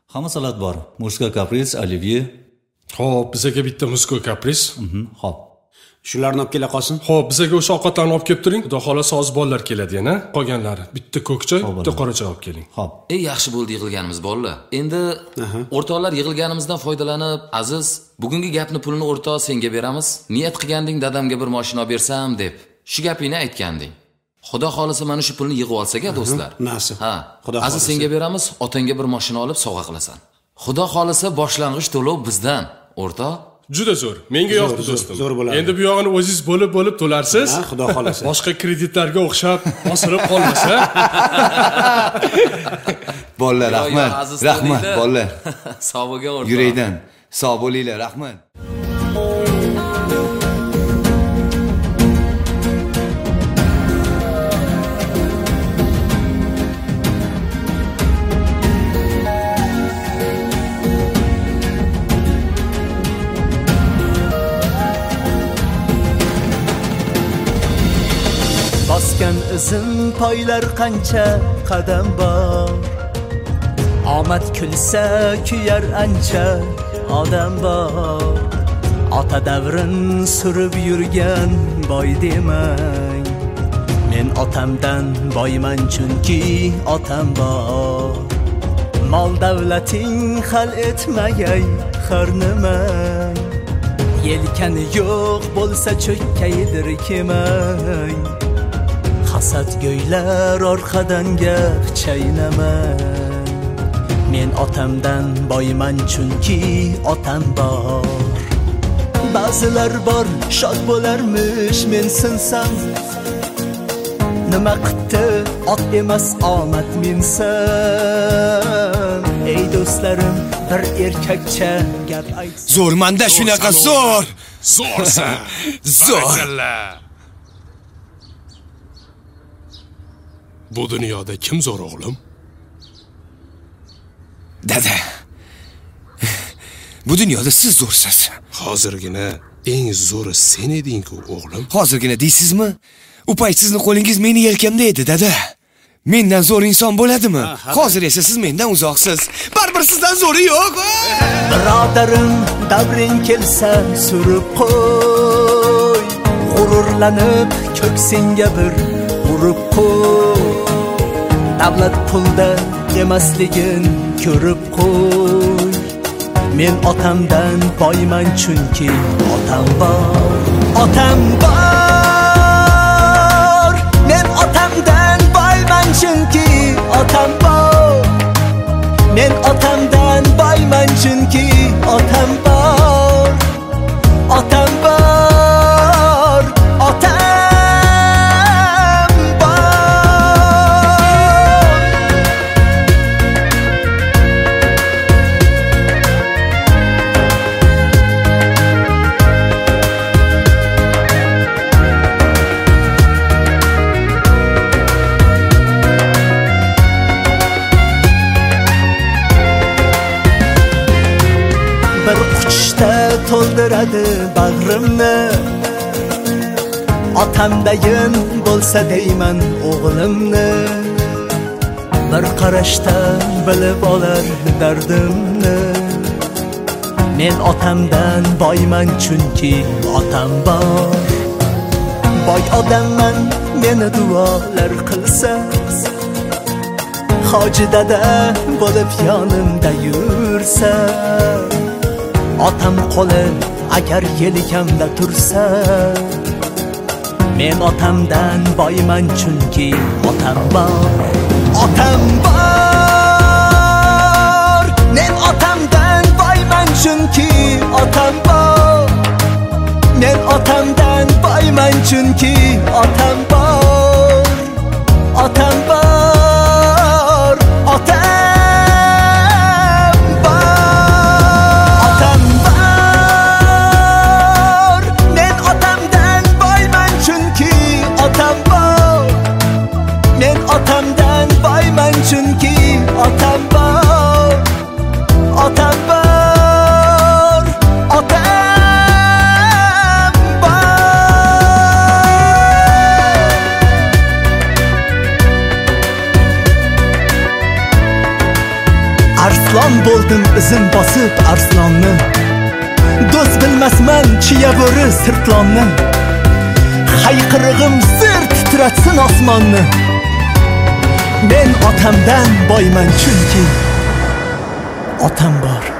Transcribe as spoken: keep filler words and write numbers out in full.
Hamma salat bor. Murskoy kapris, olivye. Xo'p, bizga bitta murskoy kapris. Mhm, xo'p. Shularni olib kela qolsin. Xo'p, bizga o'sha ovqatlarni olib kelib turing. Xudo xolasa hozir bolalar keladi yana. Qolganlari bitta ko'k choy, bitta qora choy olib keling. Xo'p. Ey, yaxshi bo'ldi yig'ilganimiz bolalar. Endi o'rtoqlar yig'ilganimizdan foydalanib, Aziz, bugungi gapni pulini o'rtoq senga beramiz. Niyat qilganding dadamga bir mashina bersam deb. Shu gapingni aytganding. Xudo xolasa mana shu pulni yig'ib olsak-a do'stlar. Nasib. Ha, Aziz senga beramiz, otangga bir mashina olib sovg'a qilasan. Xudo xolasa boshlang'ich to'lov bizdan, o'rtoq. Juda zo'r. Menga yoqdi do'stim. Zo'r bo'ladi. Endi bu yog'ini o'zingiz bo'lib-bo'lib to'larsiz. Ha, Xudo xolasa. Boshqa kreditlarga o'xshab osirib qolmasa. Bolalar, rahmat. Rahmat, bolalar. Sog' bo'lgan o'rtoq. Yurakdan sog' bo'linglar, rahmat. Bosgan izim poylar qancha qadam bor. Omad kulsa kuyar ancha odam bor. Ota davrin surib yurgan boy demang. Men otamdan boyman chunki otam bor. Mol davlating hal etmagay har nima. Yelkani yo'q bo'lsa cho'kkaydir kemang. Hasad go'ylar orqadan gap chaynamang. Men otamdan boyman chunki otam bor. Ba'zilar bor shod bo'larmish men sinsam. Nima qildi ot emas omad minsam. Ey do'stlarim bir erkakcha gap aytsa. Zo'rmanda shunaqa zo'r. Zo'rsan. Zo'r. Bu dunyoda kim zo'r o'g'lim? Dada. Bu dunyoda siz zo'rsiz. Hozirgina eng zo'ri sen eding-ku o'g'lim. Hozirgina deysizmi? U payt sizni qo'lingiz meni yelkamda edi, dada. Mendan zo'r inson bo'ladimi? Hozir esa siz mendan uzoqsiz. Baribir sizdan zo'ri yo'q. Birodarim, davring kelsa surib qo'y. G'ururlanib ko'ksingga bir urib qo'y. Davlat pulda emasligin ko'rib qo'y. Men otamdan boyman chunki otam bor. Otam bor. Men otamdan boyman chunki otam bor. Men otamdan boyman chunki otam bor. Otam bor. Otam to'ldiradi bag'rimni. Otamdayin bo'lsa deyman o'g'limni. Bir qarashda bilib olar dardimni. Men otamdan boyman chunki otam bor. Boy odamman meni duolar qilsa. Hoji dada bo'lib yonimda yursa. Otam qo'li agar yelkamda tursa. Men otamdan boyman chunki otam bor. Otam bor. Men otamdan boyman chunki otam bor. Men otamdan boyman chunki otam bor. Otam bor. Otam otamdan boyman chunki otam bor. Otam bor. Otam bor. Lon bo'ldim izin bosib arslonni. Do'st bilmasman chiya bo'ri sirtlonni. Hayqirig'im zir titratsin osmonni. Men otamdan boyman chunki otam bor.